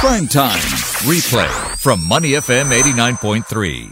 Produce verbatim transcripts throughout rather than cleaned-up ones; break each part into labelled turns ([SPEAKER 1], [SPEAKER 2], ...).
[SPEAKER 1] Prime Time. Replay from Money F M eighty-nine point three.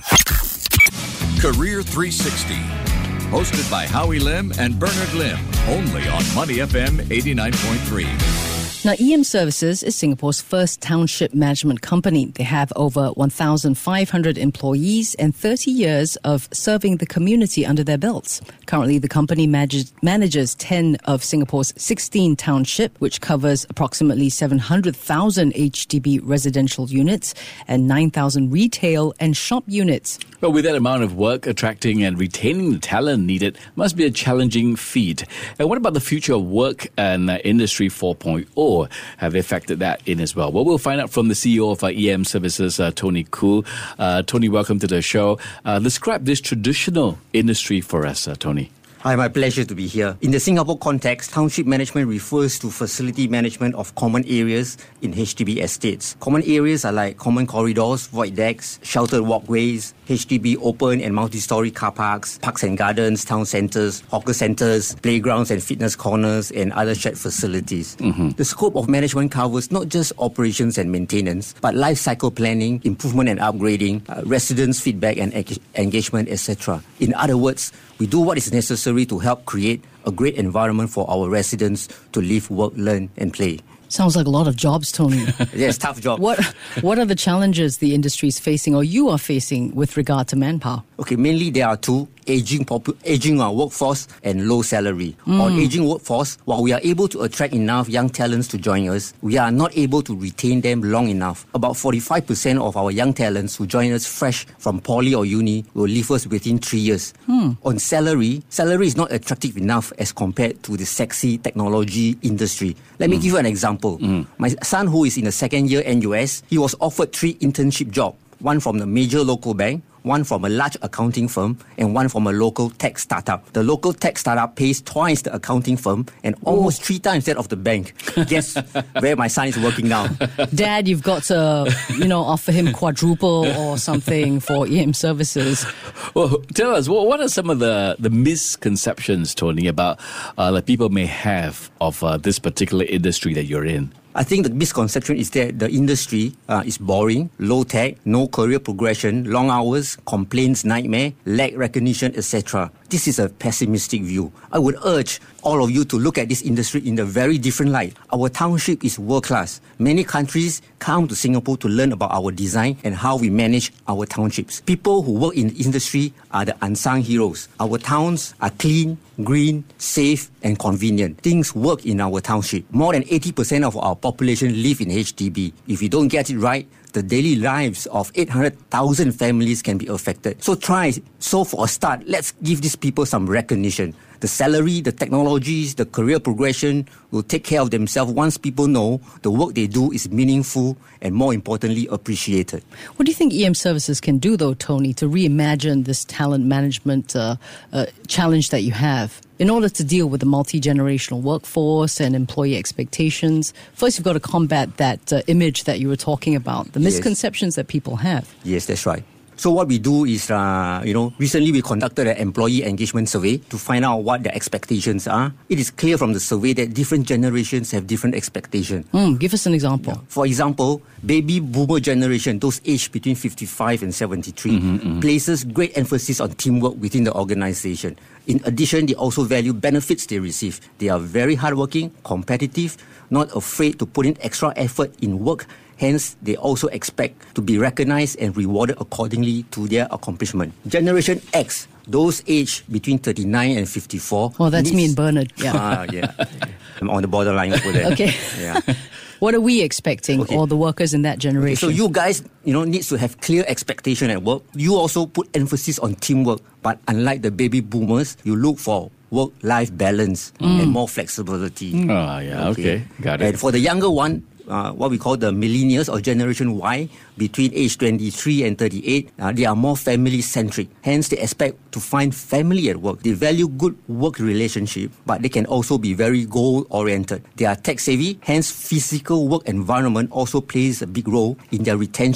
[SPEAKER 1] Career three sixty. Hosted by Howie Lim and Bernard Lim. Only on Money F M eighty-nine point three.
[SPEAKER 2] Now, E M Services is Singapore's first township management company. They have over one thousand five hundred employees and thirty years of serving the community under their belts. Currently, the company manages, manages ten of Singapore's sixteen township, which covers approximately seven hundred thousand H D B residential units and nine thousand retail and shop units.
[SPEAKER 3] Well, with that amount of work, attracting and retaining the talent needed must be a challenging feat. And what about the future of work and uh, Industry four point oh? Have they factored that in as well? Well, we'll find out from the C E O of uh, E M Services, uh, Tony Khoo. Uh, Tony, welcome to the show. Uh, describe this traditional industry for us, uh, Tony.
[SPEAKER 4] Hi, my pleasure to be here. In the Singapore context, township management refers to facility management of common areas in H D B estates. Common areas are like common corridors, void decks, sheltered walkways, H D B open and multi-storey car parks, parks and gardens, town centres, hawker centres, playgrounds and fitness corners, and other shared facilities. Mm-hmm. The scope of management covers not just operations and maintenance, but life cycle planning, improvement and upgrading, uh, residents' feedback and eng- engagement, et cetera. In other words, we do what is necessary to help create a great environment for our residents to live, work, learn, and play.
[SPEAKER 2] Sounds like a lot of jobs, Tony.
[SPEAKER 4] Yes, tough job.
[SPEAKER 2] What What are the challenges the industry is facing or you are facing with regard to manpower?
[SPEAKER 4] Okay, mainly there are two, aging popu- aging uh, workforce and low salary. Mm. On aging workforce, while we are able to attract enough young talents to join us, we are not able to retain them long enough. About forty-five percent of our young talents who join us fresh from poly or uni will leave us within three years. Mm. On salary, salary is not attractive enough as compared to the sexy technology industry. Let mm. me give you an example. Mm. My son, who is in the second year N U S, he was offered three internship jobs. One from the major local bank, one from a large accounting firm, and one from a local tech startup. The local tech startup pays twice the accounting firm and almost three times that of the bank. Guess where my son is working now?
[SPEAKER 2] Dad, you've got to, you know, offer him quadruple or something for E M Services.
[SPEAKER 3] Well, tell us, what are some of the, the misconceptions, Tony, about uh, that people may have of uh, this particular industry that you're in?
[SPEAKER 4] I think the misconception is that the industry uh, is boring, low-tech, no career progression, long hours, complaints, nightmare, lack recognition, et cetera. This is a pessimistic view. I would urge all of you to look at this industry in a very different light. Our township is world-class. Many countries come to Singapore to learn about our design and how we manage our townships. People who work in the industry are the unsung heroes. Our towns are clean, green, safe, and convenient. Things work in our township. More than eighty percent of our population live in H D B. If you don't get it right, the daily lives of eight hundred thousand families can be affected. So try. So for a start, let's give these people some recognition. The salary, the technologies, the career progression will take care of themselves once people know the work they do is meaningful and, more importantly, appreciated.
[SPEAKER 2] What do you think E M Services can do, though, Tony, to reimagine this talent management uh, uh, challenge that you have in order to deal with the multi-generational workforce and employee expectations? First, you've got to combat that uh, image that you were talking about, the misconceptions yes. that people have.
[SPEAKER 4] Yes, that's right. So what we do is, uh, you know, recently we conducted an employee engagement survey to find out what their expectations are. It is clear from the survey that different generations have different expectations.
[SPEAKER 2] Mm, give us an example.
[SPEAKER 4] Yeah. For example, baby boomer generation, those aged between fifty-five and seventy-three, mm-hmm, mm-hmm. places great emphasis on teamwork within the organisation. In addition, they also value benefits they receive. They are very hardworking, competitive, not afraid to put in extra effort in work. Hence, they also expect to be recognized and rewarded accordingly to their accomplishment. Generation X, those aged between thirty-nine and fifty-four.
[SPEAKER 2] Oh, that's needs... me and Bernard. Yeah.
[SPEAKER 4] Ah, yeah. I'm on the borderline over there.
[SPEAKER 2] Okay.
[SPEAKER 4] Yeah.
[SPEAKER 2] What are we expecting, okay. all the workers in that generation?
[SPEAKER 4] Okay, so you guys, you know, needs to have clear expectation at work. You also put emphasis on teamwork, but unlike the baby boomers, you look for work-life balance mm. and more flexibility.
[SPEAKER 3] Mm. Oh, yeah, okay. okay, got it.
[SPEAKER 4] And for the younger one, Uh, what we call the millennials or Generation Y, between age twenty-three and thirty-eight, uh, they are more family-centric. Hence, they expect to find family at work. They value good work relationship, but they can also be very goal-oriented. They are tech-savvy, hence physical work environment also plays a big role in their retention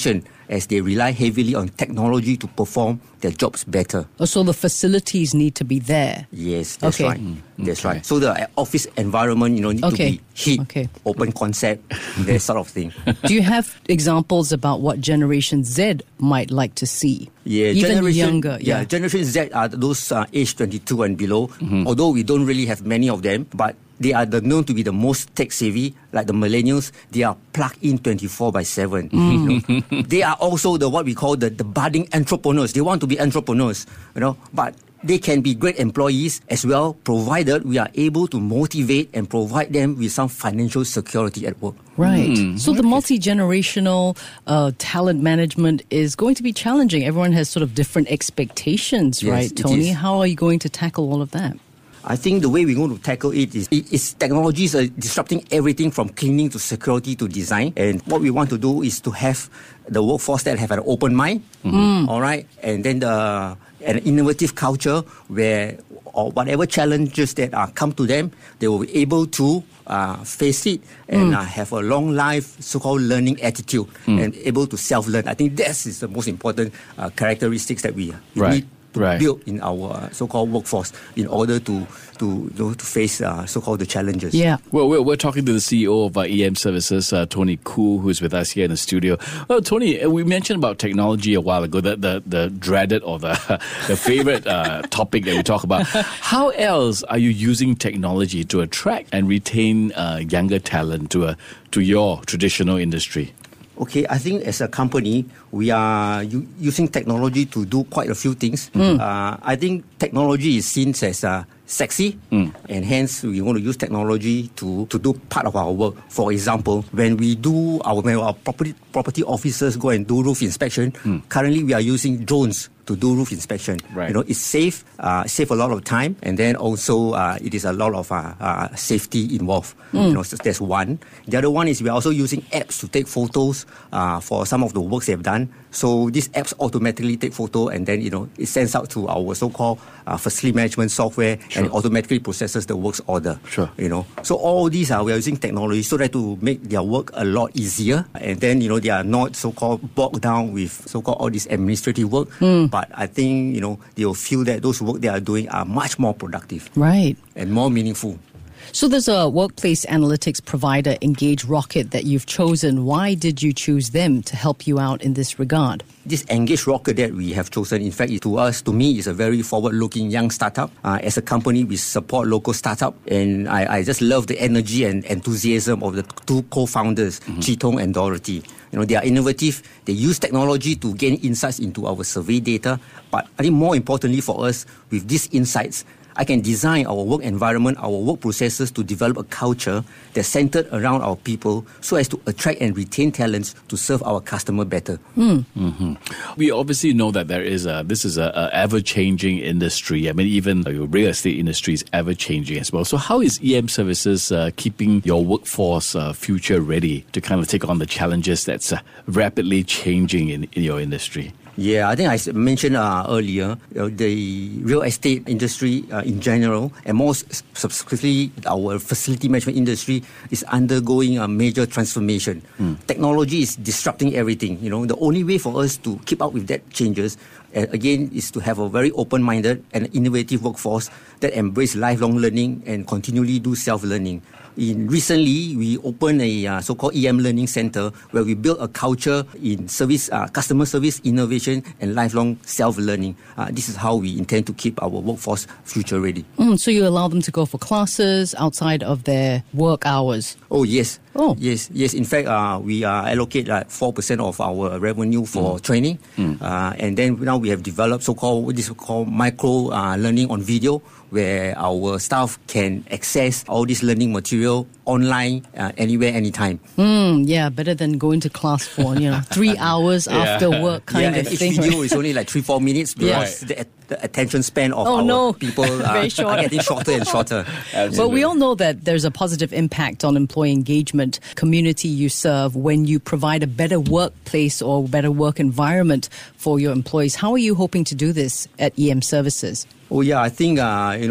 [SPEAKER 4] as they rely heavily on technology to perform their jobs better.
[SPEAKER 2] Oh, so the facilities need to be there.
[SPEAKER 4] Yes, that's
[SPEAKER 2] Okay.
[SPEAKER 4] right. Mm, that's
[SPEAKER 3] okay.
[SPEAKER 4] right. So the office environment, you know, need
[SPEAKER 2] Okay.
[SPEAKER 4] to be heat,
[SPEAKER 2] Okay.
[SPEAKER 4] open concept, that sort of thing.
[SPEAKER 2] Do you have examples about what Generation Z might like to see?
[SPEAKER 4] Yeah,
[SPEAKER 2] Even
[SPEAKER 4] generation,
[SPEAKER 2] younger.
[SPEAKER 4] Yeah,
[SPEAKER 2] Yeah.
[SPEAKER 4] Generation Z are those uh, age twenty-two and below.
[SPEAKER 3] Mm-hmm.
[SPEAKER 4] Although we don't really have many of them, but they are the, known to be the most tech savvy, like the millennials. They are plugged in twenty-four by seven. You know? They are also the what we call the, the budding entrepreneurs. They want to be entrepreneurs, you know, but they can be great employees as well, provided we are able to motivate and provide them with some financial security at work.
[SPEAKER 2] Right. So the multi-generational uh, talent management is going to be challenging. Everyone has sort of different expectations,
[SPEAKER 4] Yes,
[SPEAKER 2] right,
[SPEAKER 4] it
[SPEAKER 2] Tony?
[SPEAKER 4] is.
[SPEAKER 2] How are you going to tackle all of that?
[SPEAKER 4] I think the way we're going to tackle it is, it is technologies are disrupting everything from cleaning to security to design. And what we want to do is to have the workforce that have an open mind, all right, and then the an innovative culture where or whatever challenges that uh, come to them, they will be able to uh, face it and uh, have a long life, so-called learning attitude and able to self-learn. I think that is the most important uh, characteristics that we, we
[SPEAKER 3] Right.
[SPEAKER 4] need to
[SPEAKER 3] Right.
[SPEAKER 4] build in our uh, so-called workforce in order to to you know, to face uh, so-called the challenges.
[SPEAKER 2] Yeah.
[SPEAKER 3] Well, we're, we're talking to the C E O of uh, E M Services, uh, Tony Khoo, who's with us here in the studio. Oh, Tony, uh, we mentioned about technology a while ago, the the, the dreaded or the the favorite uh, topic that we talk about. How else are you using technology to attract and retain uh, younger talent to a to your traditional industry?
[SPEAKER 4] Okay, I think as a company, we are u- using technology to do quite a few things. Uh, I think technology is seen as uh, sexy, and hence we want to use technology to, to do part of our work. For example, when we do our, when our property property officers go and do roof inspection, currently we are using drones to do roof inspection.
[SPEAKER 3] Right.
[SPEAKER 4] You know, it's safe, uh, save a lot of time, and then also uh, it is a lot of uh, uh, safety involved. You know, so that's one. The other one is we are also using apps to take photos uh, for some of the works they've done. So these apps automatically take photo, and then you know it sends out to our so-called uh, facility management software, and it automatically processes the works order.
[SPEAKER 3] Sure.
[SPEAKER 4] You know, so all these are we are using technology so that to make their work a lot easier, and then you know they are not so-called bogged down with so-called all this administrative work. But I think you know they will feel that those work they are doing are much more productive
[SPEAKER 2] Right.
[SPEAKER 4] and more meaningful.
[SPEAKER 2] So there's a workplace analytics provider, Engage Rocket, that you've chosen. Why did you choose them to help you out in this regard?
[SPEAKER 4] This Engage Rocket that we have chosen, in fact, to us, to me, is a very forward-looking young startup. Uh, as a company, we support local startup, and I, I just love the energy and enthusiasm of the two co-founders, Chitong and Dorothy. You know, they are innovative. They use technology to gain insights into our survey data. But I think more importantly for us, with these insights, I can design our work environment, our work processes to develop a culture that's centered around our people so as to attract and retain talents to serve our customer better.
[SPEAKER 3] Mm-hmm. We obviously know that there is a, this is a, a ever-changing industry. I mean, even the real estate industry is ever-changing as well. So how is E M Services uh, keeping your workforce uh, future ready to kind of take on the challenges that's uh, rapidly changing in, in your industry?
[SPEAKER 4] Yeah, I think I s- mentioned uh, earlier, uh, the real estate industry uh, in general, and more s- specifically our facility management industry, is undergoing a major transformation. Technology is disrupting everything. You know, the only way for us to keep up with that changes, uh, again, is to have a very open-minded and innovative workforce that embrace lifelong learning and continually do self-learning. In recently, we opened a uh, so-called E M Learning Center where we built a culture in service, uh, customer service, innovation, and lifelong self-learning. Uh, this is how we intend to keep our workforce future ready.
[SPEAKER 2] Mm, so you allow them to go for classes outside of their work hours.
[SPEAKER 4] Oh yes,
[SPEAKER 2] Oh.
[SPEAKER 4] yes, yes. In fact, uh, we uh, allocate like four percent of our revenue for training, uh, and then now we have developed so-called what is called micro uh, learning on video, where our staff can access all this learning material online, uh, anywhere, anytime.
[SPEAKER 2] Mm, yeah, better than going to class for, you know, three hours after work kind
[SPEAKER 4] yeah,
[SPEAKER 2] of
[SPEAKER 4] and each
[SPEAKER 2] thing.
[SPEAKER 4] video
[SPEAKER 2] right?
[SPEAKER 4] is only like three, four minutes because
[SPEAKER 2] Yeah.
[SPEAKER 4] the, the attention span of
[SPEAKER 2] Oh,
[SPEAKER 4] our
[SPEAKER 2] no.
[SPEAKER 4] people uh,
[SPEAKER 2] Very short.
[SPEAKER 4] are getting shorter and shorter.
[SPEAKER 2] But we all know that there's a positive impact on employee engagement, community you serve, when you provide a better workplace or better work environment for your employees. How are you hoping to do this at E M Services?
[SPEAKER 4] Oh yeah, I think uh, you know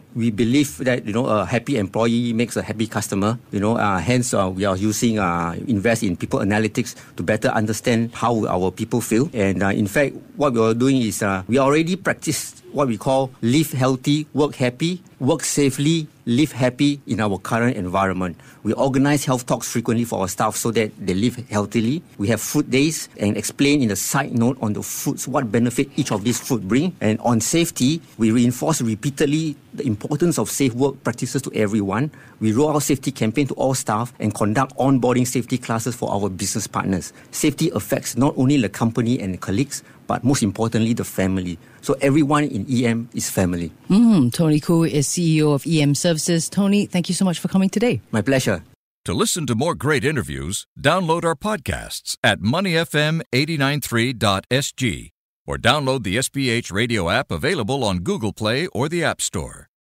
[SPEAKER 4] We believe that, you know, a happy employee makes a happy customer. You know, uh, hence uh, we are using, uh, invest in people analytics to better understand how our people feel. And uh, in fact, what we are doing is uh, we already practice what we call live healthy, work happy, work safely, live happy in our current environment. We organize health talks frequently for our staff so that they live healthily. We have food days and explain in a side note on the foods what benefit each of these food bring. And on safety, we reinforce repeatedly the importance of safe work practices to everyone. We roll out safety campaign to all staff and conduct onboarding safety classes for our business partners. Safety affects not only the company and the colleagues, but most importantly, the family. So everyone in E M is family.
[SPEAKER 2] Mm, Tony Khoo is C E O of E M Services. Tony, thank you so much for coming today.
[SPEAKER 4] My pleasure.
[SPEAKER 1] To listen to more great interviews, download our podcasts at money f m eight nine three dot s g or download the S P H radio app available on Google Play or the App Store.